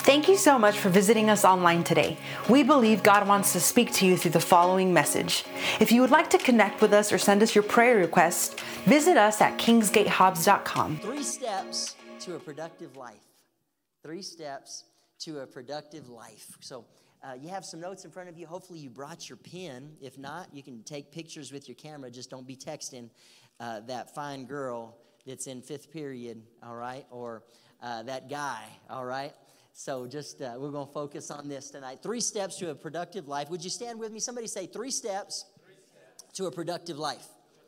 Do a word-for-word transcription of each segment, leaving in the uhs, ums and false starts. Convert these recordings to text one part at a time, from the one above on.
Thank you so much for visiting us online today. We believe God wants to speak to you through the following message. If you would like to connect with us or send us your prayer requests, visit us at kingsgate hobbs dot com. Three steps to a productive life. Three steps to a productive life. So uh, you have some notes in front of you. Hopefully you brought your pen. If not, you can take pictures with your camera. Just don't be texting uh, that fine girl that's in fifth period, all right? Or uh, that guy, all right? So just, uh, we're going to focus on this tonight. Three steps to a productive life. Would you stand with me? Somebody say three steps, three steps. to a productive life.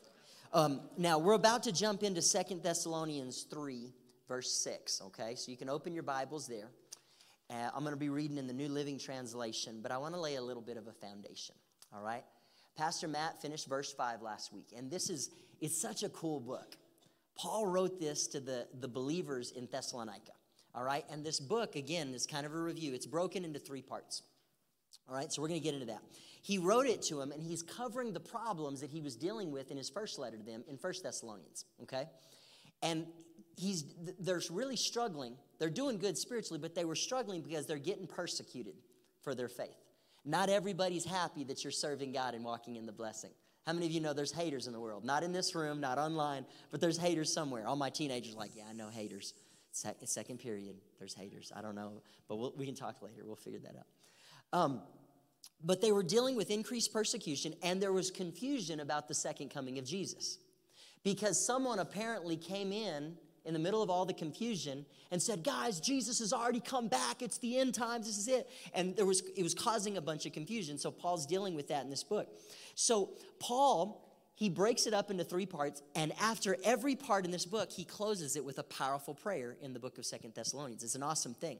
Um, now, we're about to jump into Second Thessalonians three, verse six, okay? So you can open your Bibles there. Uh, I'm going to be reading in the New Living Translation, but I want to lay a little bit of a foundation, all right? Pastor Matt finished verse five last week, and this is, it's such a cool book. Paul wrote this to the, the believers in Thessalonica. All right, and this book, again, is kind of a review. It's broken into three parts. All right, so we're going to get into that. He wrote it to them, and he's covering the problems that he was dealing with in his first letter to them in First Thessalonians, okay? And he's they're really struggling. They're doing good spiritually, but they were struggling because they're getting persecuted for their faith. Not everybody's happy that you're serving God and walking in the blessing. How many of you know there's haters in the world? Not in this room, not online, but there's haters somewhere. All my teenagers are like, yeah, I know haters. Second period, there's haters. I don't know, but we'll, we can talk later. We'll figure that out. Um, but they were dealing with increased persecution, and there was confusion about the second coming of Jesus. Because someone apparently came in in the middle of all the confusion and said, guys, Jesus has already come back. It's the end times. This is it. And there was it was causing a bunch of confusion. So Paul's dealing with that in this book. So Paul, he breaks it up into three parts, and after every part in this book, he closes it with a powerful prayer in the book of Second Thessalonians. It's an awesome thing.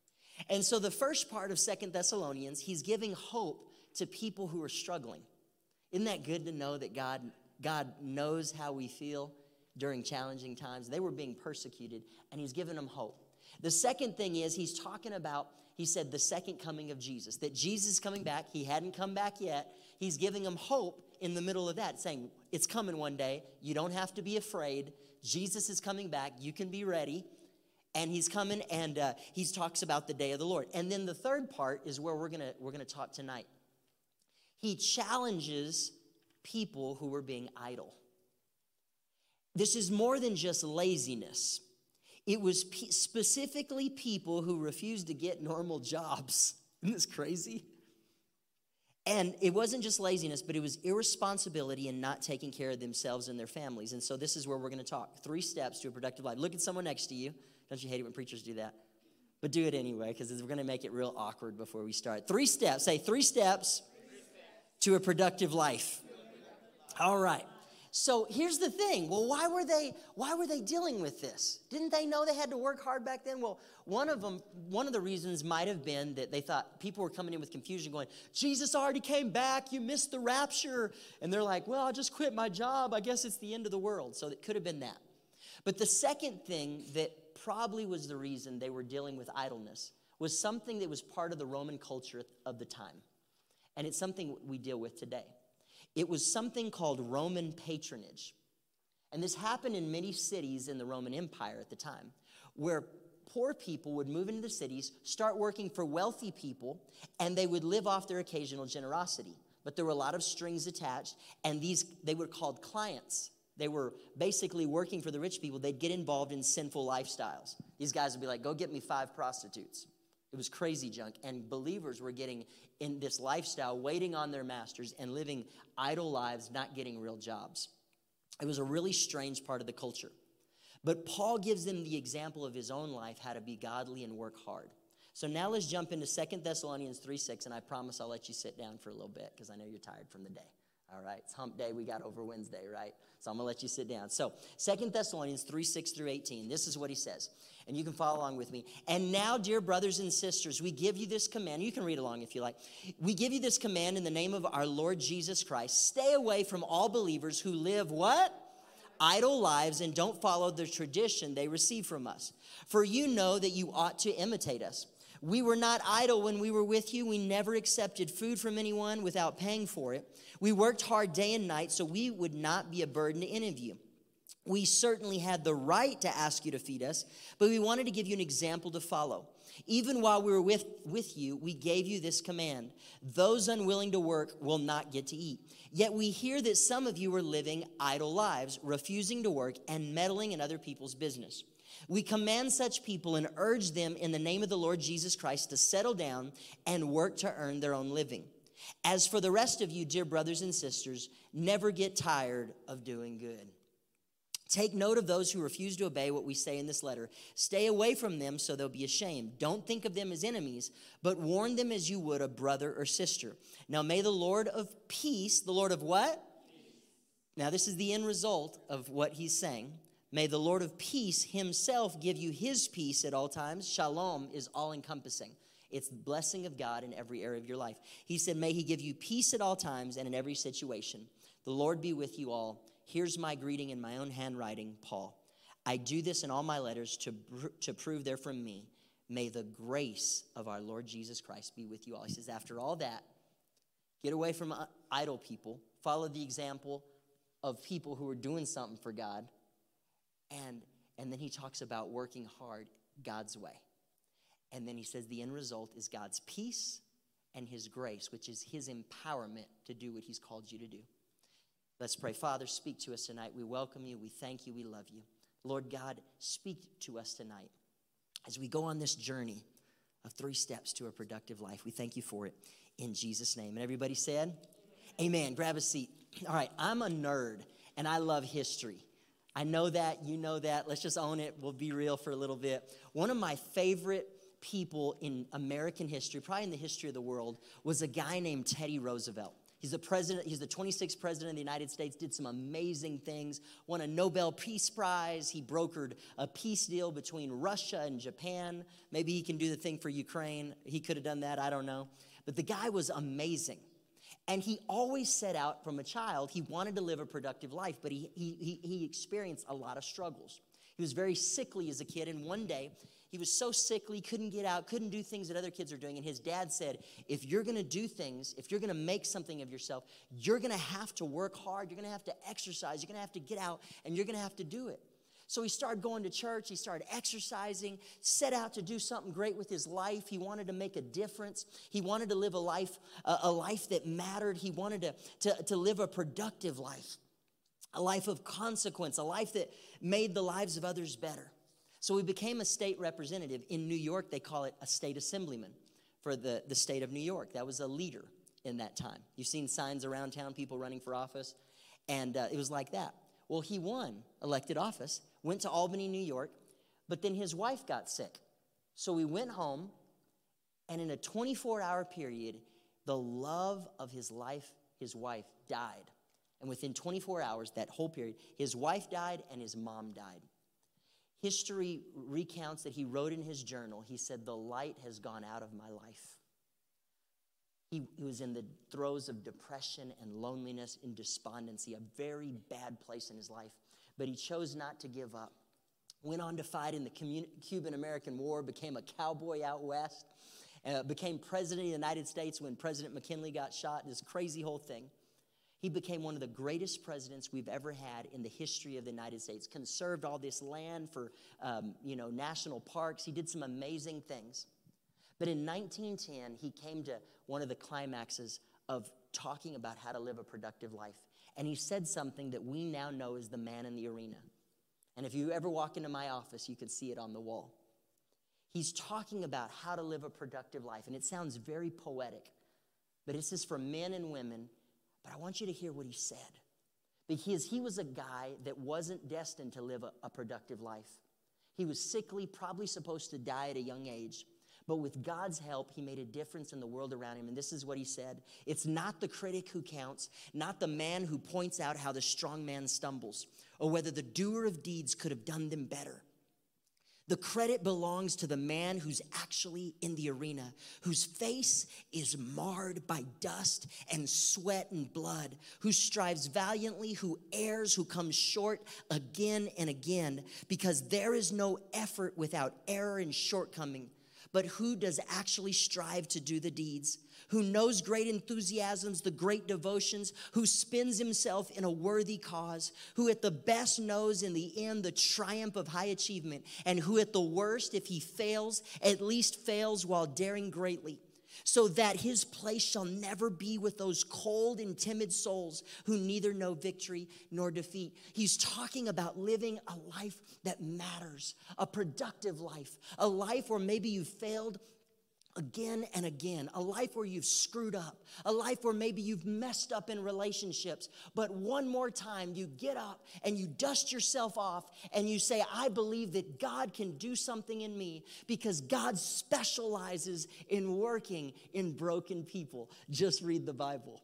And so the first part of Second Thessalonians, he's giving hope to people who are struggling. Isn't that good to know that God, God knows how we feel during challenging times? They were being persecuted, and he's giving them hope. The second thing is he's talking about, he said, the second coming of Jesus, that Jesus is coming back. He hadn't come back yet. He's giving them hope in the middle of that, saying, it's coming one day. You don't have to be afraid. Jesus is coming back. You can be ready. And he's coming, and uh, he talks about the day of the Lord. And then the third part is where we're gonna we're gonna talk tonight. He challenges people who were being idle. This is more than just laziness. It was pe- specifically people who refused to get normal jobs. Isn't this crazy? And it wasn't just laziness, but it was irresponsibility and not taking care of themselves and their families. And so this is where we're going to talk. Three steps to a productive life. Look at someone next to you. Don't you hate it when preachers do that? But do it anyway, because we're going to make it real awkward before we start. Three steps. Say three steps, three steps. to a productive life. All right. So here's the thing. Well, why were they why were they dealing with this? Didn't they know they had to work hard back then? Well, one of them, one of the reasons might have been that they thought people were coming in with confusion going, Jesus already came back. You missed the rapture. And they're like, well, I just quit my job. I guess it's the end of the world. So it could have been that. But the second thing that probably was the reason they were dealing with idleness was something that was part of the Roman culture of the time. And it's something we deal with today. It was something called Roman patronage. And this happened in many cities in the Roman Empire at the time, where poor people would move into the cities, start working for wealthy people, and they would live off their occasional generosity. But there were a lot of strings attached, and these they were called clients. They were basically working for the rich people. They'd get involved in sinful lifestyles. These guys would be like, go get me five prostitutes. It was crazy junk, and believers were getting in this lifestyle, waiting on their masters and living idle lives, not getting real jobs. It was a really strange part of the culture. But Paul gives them the example of his own life, how to be godly and work hard. So now let's jump into Second Thessalonians three six, and I promise I'll let you sit down for a little bit because I know you're tired from the day. All right, it's hump day we got over Wednesday, right? So I'm going to let you sit down. So Second Thessalonians three six through eighteen, this is what he says. And you can follow along with me. And now, dear brothers and sisters, we give you this command. You can read along if you like. We give you this command in the name of our Lord Jesus Christ. Stay away from all believers who live what? Idle lives and don't follow the tradition they receive from us. For you know that you ought to imitate us. We were not idle when we were with you. We never accepted food from anyone without paying for it. We worked hard day and night so we would not be a burden to any of you. We certainly had the right to ask you to feed us, but we wanted to give you an example to follow. Even while we were with, with you, we gave you this command. Those unwilling to work will not get to eat. Yet we hear that some of you are living idle lives, refusing to work and meddling in other people's business. We command such people and urge them in the name of the Lord Jesus Christ to settle down and work to earn their own living. As for the rest of you, dear brothers and sisters, never get tired of doing good. Take note of those who refuse to obey what we say in this letter. Stay away from them so they'll be ashamed. Don't think of them as enemies, but warn them as you would a brother or sister. Now may the Lord of peace, the Lord of what? Peace. Now this is the end result of what he's saying. May the Lord of peace himself give you his peace at all times. Shalom is all-encompassing. It's the blessing of God in every area of your life. He said, may he give you peace at all times and in every situation. The Lord be with you all. Here's my greeting in my own handwriting, Paul. I do this in all my letters to, to prove they're from me. May the grace of our Lord Jesus Christ be with you all. He says, after all that, get away from idle people. Follow the example of people who are doing something for God. And, and then he talks about working hard God's way. And then he says the end result is God's peace and his grace, which is his empowerment to do what he's called you to do. Let's pray. Father, speak to us tonight. We welcome you. We thank you. We love you. Lord God, speak to us tonight as we go on this journey of three steps to a productive life. We thank you for it in Jesus' name. And everybody said, amen. Amen. Grab a seat. All right, I'm a nerd, and I love history. I know that. You know that. Let's just own it. We'll be real for a little bit. One of my favorite people in American history, probably in the history of the world, was a guy named Teddy Roosevelt. He's the president, he's the twenty-sixth president of the United States, did some amazing things, won a Nobel Peace Prize. He brokered a peace deal between Russia and Japan. Maybe he can do the thing for Ukraine. He could have done that, I don't know. But the guy was amazing. And he always set out from a child, he wanted to live a productive life, but he, he, he experienced a lot of struggles. He was very sickly as a kid, and one day, he was so sickly, couldn't get out, couldn't do things that other kids are doing. And his dad said, if you're going to do things, if you're going to make something of yourself, you're going to have to work hard. You're going to have to exercise. You're going to have to get out, and you're going to have to do it. So he started going to church. He started exercising, set out to do something great with his life. He wanted to make a difference. He wanted to live a life, a, a life that mattered. He wanted to, to, to live a productive life, a life of consequence, a life that made the lives of others better. So he became a state representative. In New York, they call it a state assemblyman for the, the state of New York. That was a leader in that time. You've seen signs around town, people running for office, and uh, it was like that. Well, he won elected office, went to Albany, New York, but then his wife got sick. So he went home, and in a twenty-four hour period, the love of his life, his wife, died. And within twenty-four hours, that whole period, his wife died and his mom died. History recounts that he wrote in his journal, he said, the light has gone out of my life. He, he was in the throes of depression and loneliness and despondency, a very bad place in his life. But he chose not to give up. Went on to fight in the Cuban-American War, became a cowboy out west, uh, became president of the United States when President McKinley got shot, this crazy whole thing. He became one of the greatest presidents we've ever had in the history of the United States. Conserved all this land for, um, you know, national parks. He did some amazing things. But in nineteen ten, he came to one of the climaxes of talking about how to live a productive life. And he said something that we now know as the man in the arena. And if you ever walk into my office, you can see it on the wall. He's talking about how to live a productive life. And it sounds very poetic. But this is for men and women. But I want you to hear what he said. Because he was a guy that wasn't destined to live a, a productive life. He was sickly, probably supposed to die at a young age. But with God's help, he made a difference in the world around him. And this is what he said. It's not the critic who counts, not the man who points out how the strong man stumbles, or whether the doer of deeds could have done them better. The credit belongs to the man who's actually in the arena, whose face is marred by dust and sweat and blood, who strives valiantly, who errs, who comes short again and again, because there is no effort without error and shortcoming. but who does actually strive to do the deeds, who knows great enthusiasms, the great devotions, who spends himself in a worthy cause, who at the best knows in the end the triumph of high achievement, and who at the worst, if he fails, at least fails while daring greatly, so that his place shall never be with those cold and timid souls who neither know victory nor defeat. He's talking about living a life that matters, a productive life, a life where maybe you failed again and again, a life where you've screwed up, a life where maybe you've messed up in relationships, but one more time you get up and you dust yourself off and you say, I believe that God can do something in me because God specializes in working in broken people. Just read the Bible.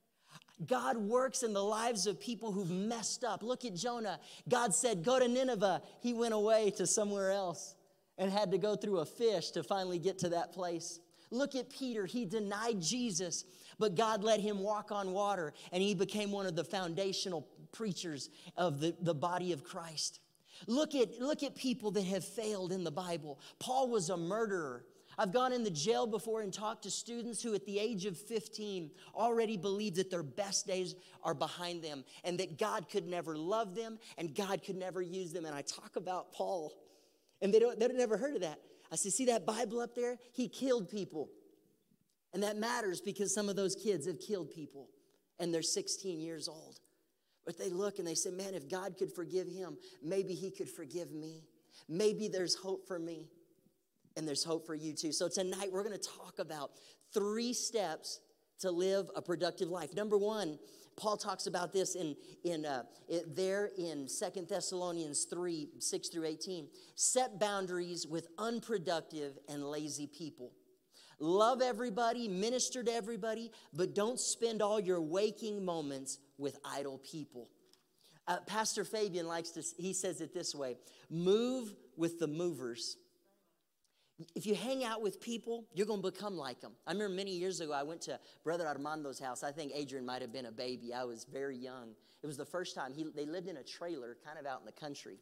God works in the lives of people who've messed up. Look at Jonah. God said, go to Nineveh. He went away to somewhere else and had to go through a fish to finally get to that place. Look at Peter. He denied Jesus, but God let him walk on water, and he became one of the foundational preachers of the, the body of Christ. Look at, look at people that have failed in the Bible. Paul was a murderer. I've gone in the jail before and talked to students who at the age of fifteen already believe that their best days are behind them and that God could never love them and God could never use them. And I talk about Paul. And they don't, they've never heard of that. I said, see that Bible up there? He killed people. And that matters because some of those kids have killed people. And they're sixteen years old. But they look and they say, man, if God could forgive him, maybe he could forgive me. Maybe there's hope for me. And there's hope for you too. So tonight we're going to talk about three steps to live a productive life. Number one, Paul talks about this in, in uh, it, there in Second Thessalonians three, six through eighteen. Set boundaries with unproductive and lazy people. Love everybody, minister to everybody, but don't spend all your waking moments with idle people. Uh, Pastor Fabian likes to, he says it this way, move with the movers. If you hang out with people, you're going to become like them. I remember many years ago, I went to Brother Armando's house. I think Adrian might have been a baby. I was very young. It was the first time. He, they lived in a trailer kind of out in the country.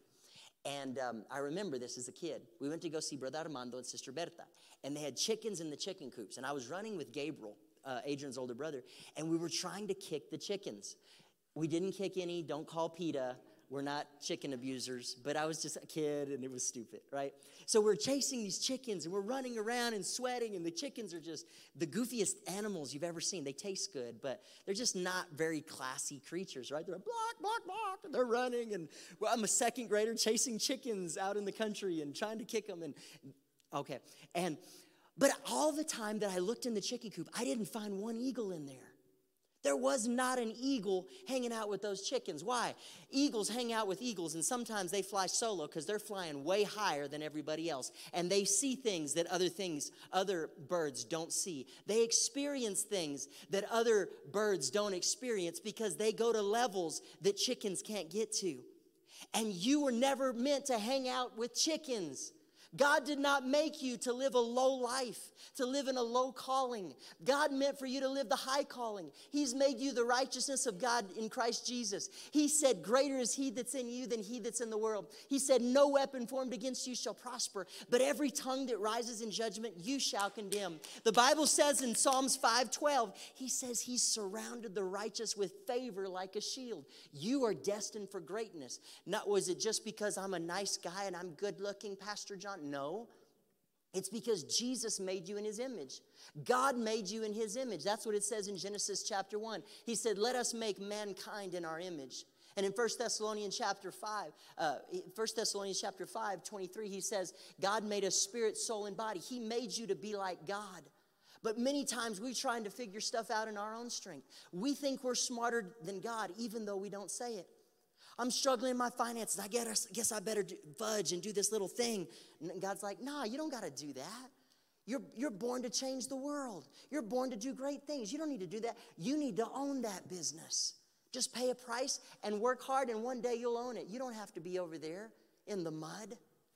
And um, I remember this as a kid. We went to go see Brother Armando and Sister Berta. And they had chickens in the chicken coops. And I was running with Gabriel, uh, Adrian's older brother. And we were trying to kick the chickens. We didn't kick any. Don't call PETA. We're not chicken abusers, but I was just a kid and it was stupid, right? So we're chasing these chickens and we're running around and sweating, and the chickens are just the goofiest animals you've ever seen. They taste good, but they're just not very classy creatures, right? They're like, block, block, block, and they're running. And well, I'm a second grader chasing chickens out in the country and trying to kick them. And okay, and but all the time that I looked in the chicken coop, I didn't find one eagle in there. There was not an eagle hanging out with those chickens. Why? Eagles hang out with eagles, and sometimes they fly solo because they're flying way higher than everybody else. And they see things that other things, other birds don't see. They experience things that other birds don't experience because they go to levels that chickens can't get to. And you were never meant to hang out with chickens. God did not make you to live a low life, to live in a low calling. God meant for you to live the high calling. He's made you the righteousness of God in Christ Jesus. He said, greater is he that's in you than he that's in the world. He said, no weapon formed against you shall prosper, but every tongue that rises in judgment you shall condemn. The Bible says in Psalms five twelve, he says he's surrounded the righteous with favor like a shield. You are destined for greatness. Not was it just because I'm a nice guy and I'm good looking, Pastor John? No, it's because Jesus made you in his image. God made you in his image. That's what it says in Genesis chapter one. He said, let us make mankind in our image. And in First Thessalonians chapter five, uh, First Thessalonians chapter five, twenty-three, he says, God made us spirit, soul, and body. He made you to be like God. But many times we're trying to figure stuff out in our own strength. We think we're smarter than God, even though we don't say it. I'm struggling in my finances. I guess, guess I better do, fudge and do this little thing. And God's like, nah, you don't got to do that. You're, you're born to change the world. You're born to do great things. You don't need to do that. You need to own that business. Just pay a price and work hard, and one day you'll own it. You don't have to be over there in the mud.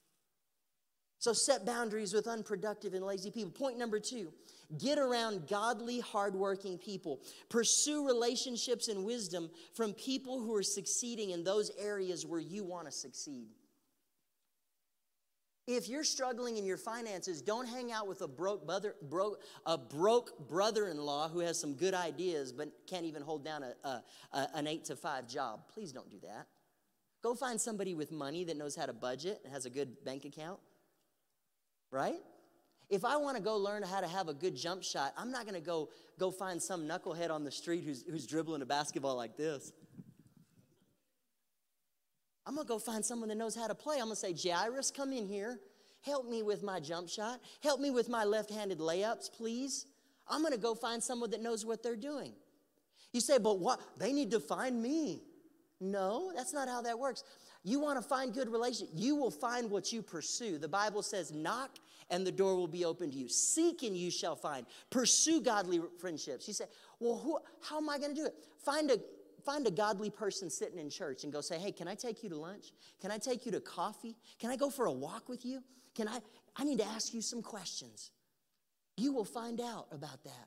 So set boundaries with unproductive and lazy people. Point number two, get around godly, hardworking people. Pursue relationships and wisdom from people who are succeeding in those areas where you want to succeed. If you're struggling in your finances, don't hang out with a broke brother, broke, a broke brother-in-law who has some good ideas but can't even hold down a, a, a, an eight to five job. Please don't do that. Go find somebody with money that knows how to budget and has a good bank account, right? If I want to go learn how to have a good jump shot, I'm not going to go go find some knucklehead on the street who's, who's dribbling a basketball like this. I'm going to go find someone that knows how to play. I'm going to say, Jairus, come in here. Help me with my jump shot. Help me with my left-handed layups, please. I'm going to go find someone that knows what they're doing. You say, but what? They need to find me. No, that's not how that works. You want to find good relationship, you will find what you pursue. The Bible says, knock and the door will be open to you. Seek and you shall find. Pursue godly friendships. You say, well, who, how am I going to do it? Find a Find a godly person sitting in church and go say, hey, can I take you to lunch? Can I take you to coffee? Can I go for a walk with you? Can I, I need to ask you some questions. You will find out about that.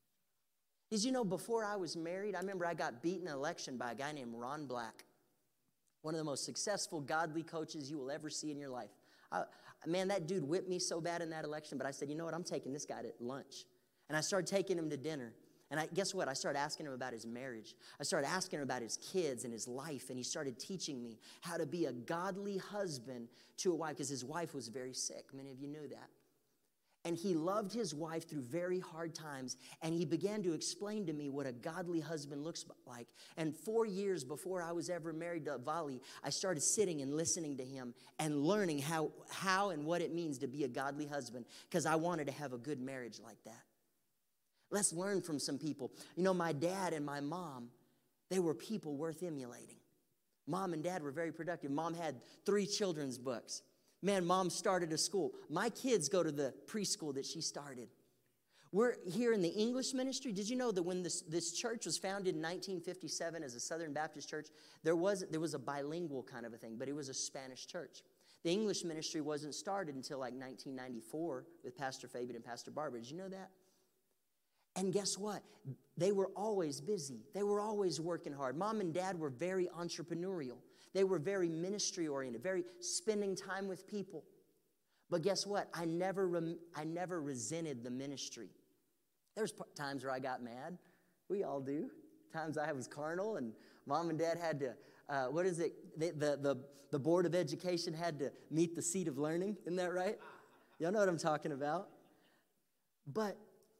Did you know before I was married, I remember I got beaten in an election by a guy named Ron Black, one of the most successful godly coaches you will ever see in your life. I, man, that dude whipped me so bad in that election, but I said, you know what, I'm taking this guy to lunch. And I started taking him to dinner. And I, guess what? I started asking him about his marriage. I started asking him about his kids and his life. And he started teaching me how to be a godly husband to a wife, because his wife was very sick. Many of you knew that. And he loved his wife through very hard times. And he began to explain to me what a godly husband looks like. And four years before I was ever married to Vali, I started sitting and listening to him and learning how, how and what it means to be a godly husband, because I wanted to have a good marriage like that. Let's learn from some people. You know, my dad and my mom, they were people worth emulating. Mom and dad were very productive. Mom had three children's books. Man, mom started a school. My kids go to the preschool that she started. We're here in the English ministry. Did you know that when this, this church was founded in nineteen fifty-seven as a Southern Baptist church, there was, there was a bilingual kind of a thing, but it was a Spanish church. The English ministry wasn't started until like nineteen ninety-four with Pastor Fabian and Pastor Barbara. Did you know that? And guess what? They were always busy. They were always working hard. Mom and dad were very entrepreneurial. They were very ministry-oriented, very spending time with people. But guess what? I never, rem- I never resented the ministry. There's times where I got mad. We all do. Times I was carnal, and mom and dad had to, uh, what is it? They, the, the, the Board of Education had to meet the seat of learning. Isn't that right? Y'all know what I'm talking about. But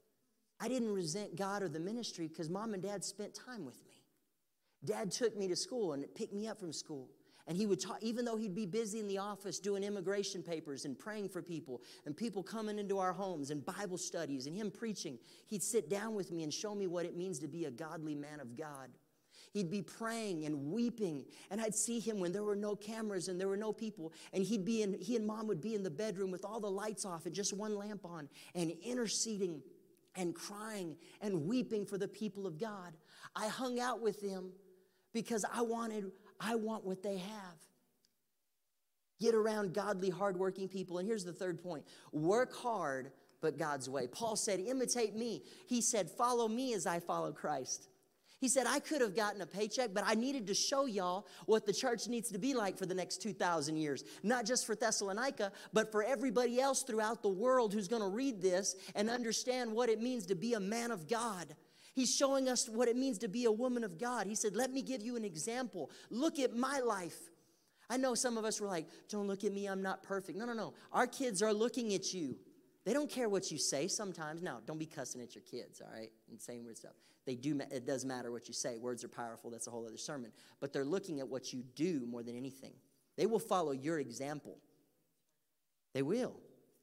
I didn't resent God or the ministry because mom and dad spent time with me. Dad took me to school and picked me up from school. And he would talk, even though he'd be busy in the office doing immigration papers and praying for people and people coming into our homes and Bible studies and him preaching, he'd sit down with me and show me what it means to be a godly man of God. He'd be praying and weeping, and I'd see him when there were no cameras and there were no people, and he'd be in, he and mom would be in the bedroom with all the lights off and just one lamp on and interceding and crying and weeping for the people of God. I hung out with them because I wanted, I want what they have. Get around godly, hardworking people. And here's the third point. Work hard, but God's way. Paul said, imitate me. He said, follow me as I follow Christ. He said, I could have gotten a paycheck, but I needed to show y'all what the church needs to be like for the next two thousand years. Not just for Thessalonica, but for everybody else throughout the world who's going to read this and understand what it means to be a man of God. He's showing us what it means to be a woman of God. He said, let me give you an example. Look at my life. I know some of us were like, don't look at me, I'm not perfect. No, no, no. Our kids are looking at you. They don't care what you say sometimes. Now, don't be cussing at your kids, all right, and saying weird stuff. They do. It does matter what you say. Words are powerful. That's a whole other sermon. But they're looking at what you do more than anything. They will follow your example. They will.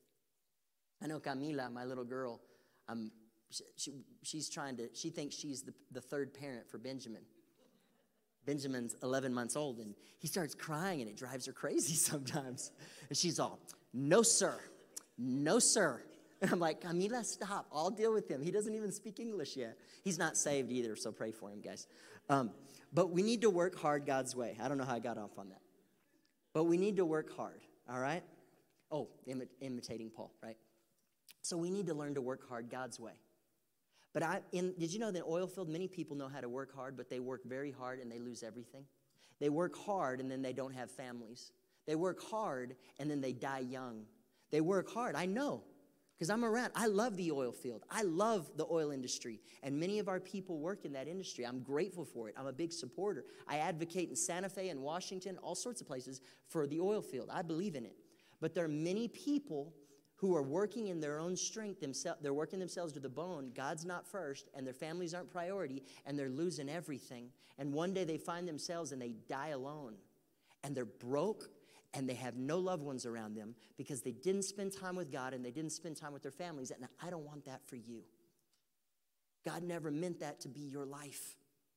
I know Camila, my little girl, um, she, she, she's trying to, she thinks she's the, the third parent for Benjamin. Benjamin's eleven months old, and he starts crying, and it drives her crazy sometimes. And she's all, no, sir. No, sir. And I'm like, Camila, stop. I'll deal with him. He doesn't even speak English yet. He's not saved either, so pray for him, guys. Um, but we need to work hard God's way. I don't know how I got off on that. But we need to work hard, all right? Oh, imi- imitating Paul, right? So we need to learn to work hard God's way. But I, in, did you know that in oil field, many people know how to work hard, but they work very hard and they lose everything? They work hard and then they don't have families. They work hard, and then they die young. They work hard. I know, because I'm around. I love the oil field. I love the oil industry, and many of our people work in that industry. I'm grateful for it. I'm a big supporter. I advocate in Santa Fe and Washington, all sorts of places, for the oil field. I believe in it. But there are many people who are working in their own strength themselves. They're working themselves to the bone. God's not first, and their families aren't priority, and they're losing everything. And one day they find themselves and they die alone, and they're broke, and they have no loved ones around them because they didn't spend time with God and they didn't spend time with their families. And I don't want that for you. God never meant that to be your life.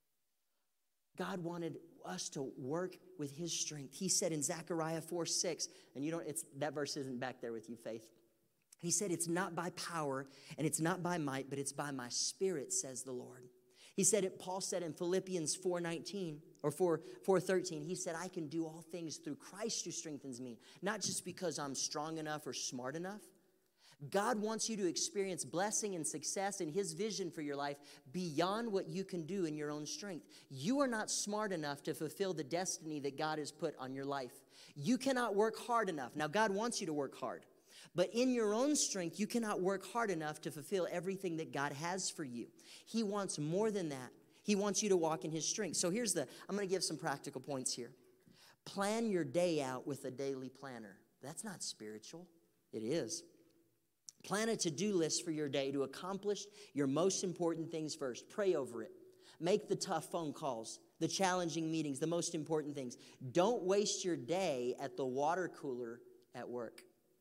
God wanted us to work with his strength. He said in Zechariah four six, and you don't, it's, that verse isn't back there with you, Faith. He said, it's not by power and it's not by might, but it's by my spirit, says the Lord. He said it, Paul said in Philippians four nineteen or four thirteen, he said, I can do all things through Christ who strengthens me, not just because I'm strong enough or smart enough. God wants you to experience blessing and success in his vision for your life beyond what you can do in your own strength. You are not smart enough to fulfill the destiny that God has put on your life. You cannot work hard enough. Now, God wants you to work hard. But in your own strength, you cannot work hard enough to fulfill everything that God has for you. He wants more than that. He wants you to walk in his strength. So here's the, I'm going to give some practical points here. Plan your day out with a daily planner. That's not spiritual. It is. Plan a to-do list for your day to accomplish your most important things first. Pray over it. Make the tough phone calls, the challenging meetings, the most important things. Don't waste your day at the water cooler at work.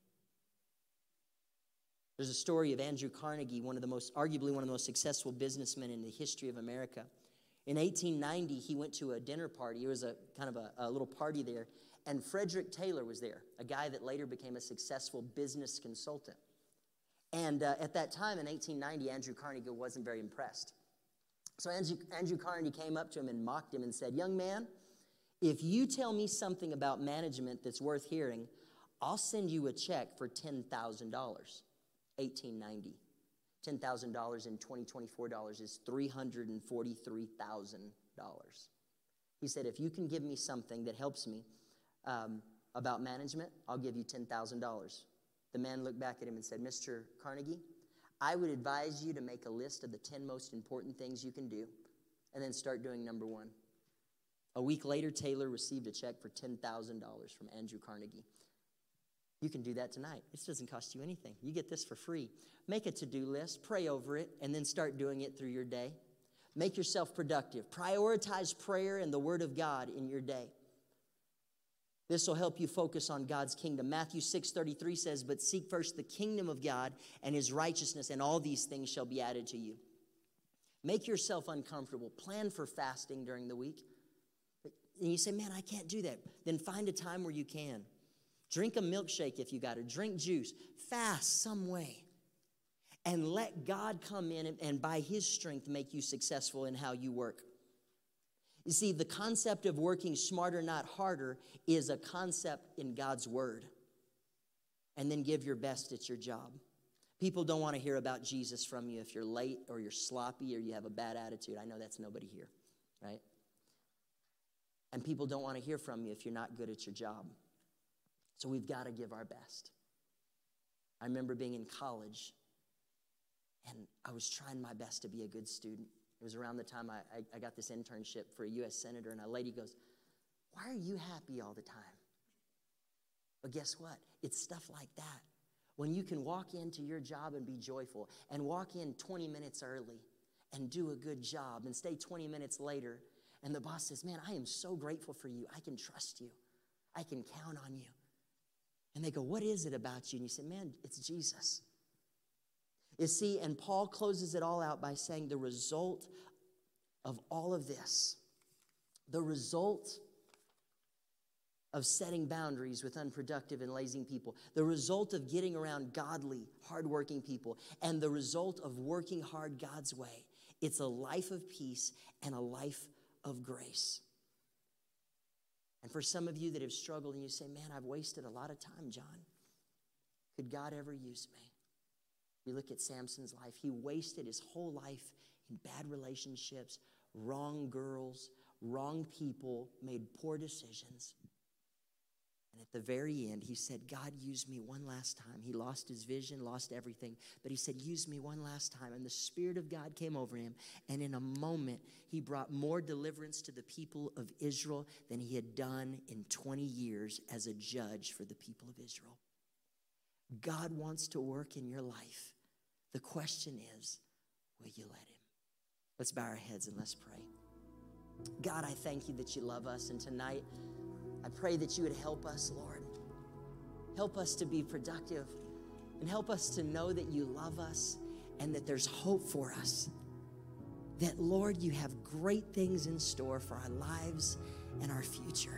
There's a story of Andrew Carnegie, one of the most, arguably one of the most successful businessmen in the history of America. In eighteen ninety, he went to a dinner party. It was a kind of a, a little party there, and Frederick Taylor was there, a guy that later became a successful business consultant. And uh, at that time, in eighteen ninety, Andrew Carnegie wasn't very impressed. So Andrew, Andrew Carnegie came up to him and mocked him and said, young man, if you tell me something about management that's worth hearing, I'll send you a check for ten thousand dollars. eighteen ninety. ten thousand dollars in twenty twenty-four dollars is three hundred forty-three thousand dollars. He said, if you can give me something that helps me um, about management, I'll give you ten thousand dollars. The man looked back at him and said, Mister Carnegie, I would advise you to make a list of the ten most important things you can do and then start doing number one. A week later, Taylor received a check for ten thousand dollars from Andrew Carnegie. You can do that tonight. This doesn't cost you anything. You get this for free. Make a to-do list, pray over it, and then start doing it through your day. Make yourself productive. Prioritize prayer and the Word of God in your day. This will help you focus on God's kingdom. Matthew six thirty-three says, but seek first the kingdom of God and his righteousness, and all these things shall be added to you. Make yourself uncomfortable. Plan for fasting during the week. And you say, man, I can't do that. Then find a time where you can. Drink a milkshake if you got to. Drink juice. Fast some way. And let God come in and, and by his strength make you successful in how you work. You see, the concept of working smarter, not harder, is a concept in God's word. And then give your best at your job. People don't want to hear about Jesus from you if you're late or you're sloppy or you have a bad attitude. I know that's nobody here, right? And people don't want to hear from you if you're not good at your job. So we've got to give our best. I remember being in college, and I was trying my best to be a good student. It was around the time I, I, I got this internship for a U S senator, and a lady goes, why are you happy all the time? But guess what? It's stuff like that. When you can walk into your job and be joyful, and walk in twenty minutes early and do a good job, and stay twenty minutes later, and the boss says, man, I am so grateful for you. I can trust you. I can count on you. And they go, what is it about you? And you say, man, it's Jesus. You see, and Paul closes it all out by saying the result of all of this, the result of setting boundaries with unproductive and lazy people, the result of getting around godly, hardworking people, and the result of working hard God's way, it's a life of peace and a life of grace. And for some of you that have struggled and you say, man, I've wasted a lot of time, John. Could God ever use me? You look at Samson's life. He wasted his whole life in bad relationships, wrong girls, wrong people, made poor decisions. And at the very end, he said, God, use me one last time. He lost his vision, lost everything. But he said, use me one last time. And the Spirit of God came over him. And in a moment, he brought more deliverance to the people of Israel than he had done in twenty years as a judge for the people of Israel. God wants to work in your life. The question is, will you let him? Let's bow our heads and let's pray. God, I thank you that you love us. And tonight, I pray that you would help us, Lord. Help us to be productive and help us to know that you love us and that there's hope for us. That, Lord, you have great things in store for our lives and our future.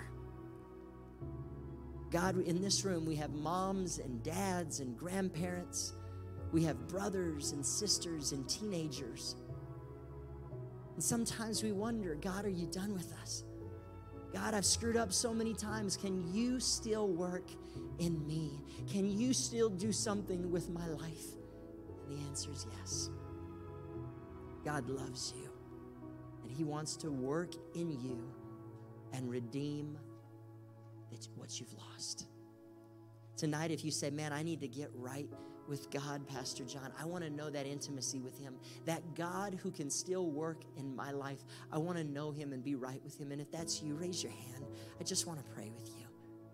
God, in this room, we have moms and dads and grandparents. We have brothers and sisters and teenagers. And sometimes we wonder, God, are you done with us? God, I've screwed up so many times. Can you still work in me? Can you still do something with my life? And the answer is yes. God loves you, and he wants to work in you and redeem what you've lost. Tonight, if you say, man, I need to get right with God, Pastor John, I want to know that intimacy with him, that God who can still work in my life, I want to know him and be right with him. And if that's you, raise your hand. I just want to pray with you.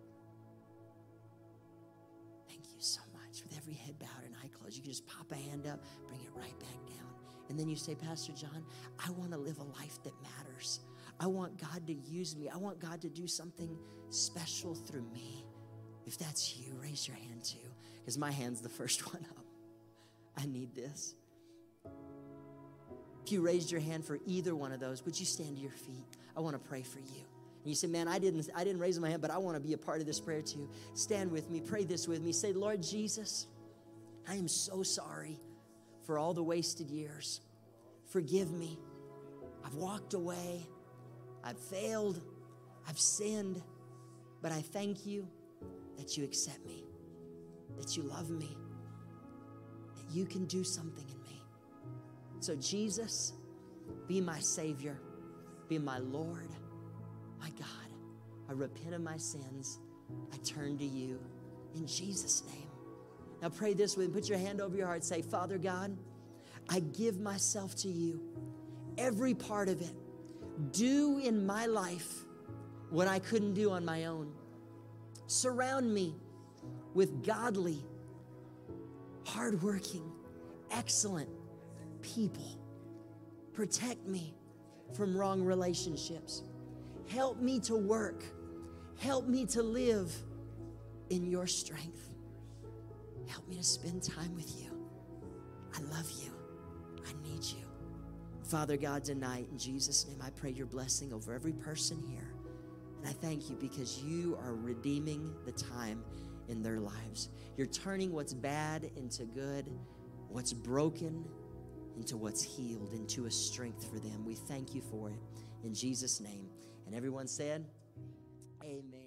Thank you so much. With every head bowed and eye closed, you can just pop a hand up, bring it right back down. And then you say, Pastor John, I want to live a life that matters. I want God to use me. I want God to do something special through me. If that's you, raise your hand too, because my hand's the first one up. I need this. If you raised your hand for either one of those, would you stand to your feet? I want to pray for you. And you say, man, I didn't, I didn't raise my hand, but I want to be a part of this prayer too. Stand with me. Pray this with me. Say, Lord Jesus, I am so sorry for all the wasted years. Forgive me. I've walked away. I've failed. I've sinned. But I thank you that you accept me, that you love me, that you can do something in me. So Jesus, be my Savior, be my Lord, my God. I repent of my sins. I turn to you in Jesus' name. Now pray this with me. Put your hand over your heart. Say, Father God, I give myself to you, every part of it. Do in my life what I couldn't do on my own. Surround me with godly, hardworking, excellent people. Protect me from wrong relationships. Help me to work. Help me to live in your strength. Help me to spend time with you. I love you. I need you. Father God, tonight, in Jesus' name, I pray your blessing over every person here. And I thank you because you are redeeming the time in their lives. You're turning what's bad into good, what's broken into what's healed, into a strength for them. We thank you for it in Jesus' name. And everyone said, amen.